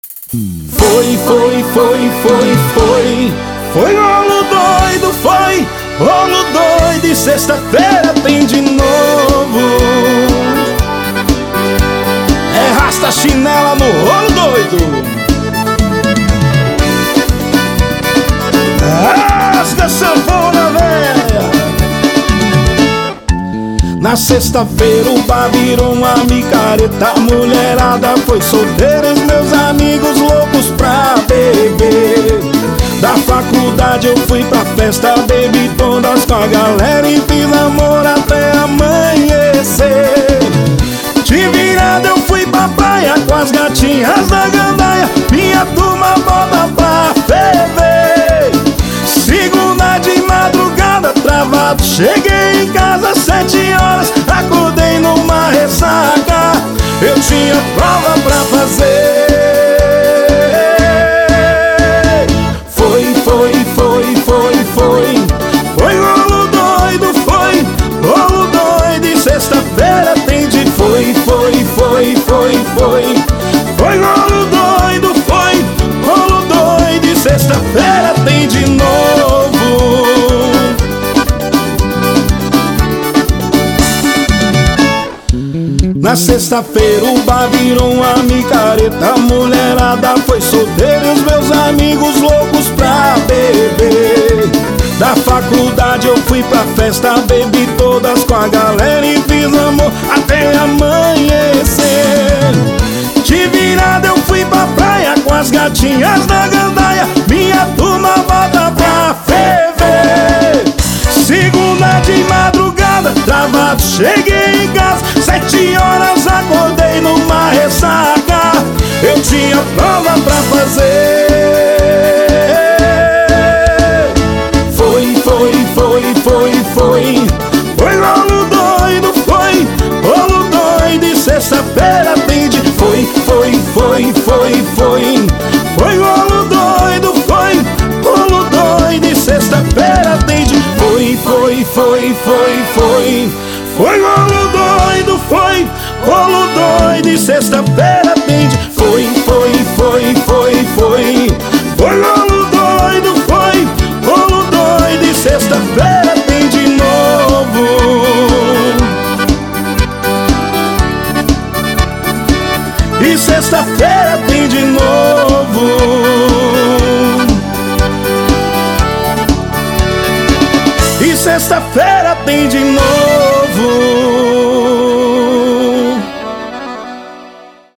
Foi rolo doido, foi rolo doido, e sexta-feira tem de novo. É rasta chinela no rolo doido. Rasga sanfona velha. Na sexta-feira o bar virou uma micareta. A mulherada foi solteira, os meus amigos loucos pra beber. Da faculdade eu fui pra festa, bebi todas com a galera e fiz amor até amanhecer. De virada eu fui pra praia com as gatinhas da gandaia. Minha turma bota pra ferver. Segunda de madrugada, travado, cheguei em casa 7 horas. Acordei numa ressaca, eu tinha prova pra fazer. Foi rolo doido, foi rolo doido, e sexta-feira tem de foi rolo doido, foi rolo doido, e sexta-feira tem de novo. Na sexta-feira o bar virou uma micareta. A mulherada foi solteira e os meus amigos loucos pra beber. Da faculdade eu fui pra festa, bebi todas com a galera e fiz amor até amanhecer. De virada eu fui pra praia com as gatinhas da gandaia. Minha turma bota pra ferver. Segunda de madrugada, travado, cheguei em casa 7 horas, acordei numa ressaca. Eu tinha prova pra fazer. Foi rolo doido, foi rolo doido, e sexta-feira tem de foi rolo doido, foi rolo doido, e sexta-feira tem de foi rolo doido, foi rolo doido, e sexta-feira tem de foi rolo doido, foi rolo doido, e sexta-feira tem de novo. E sexta-feira tem de novo. E sexta-feira tem de novo.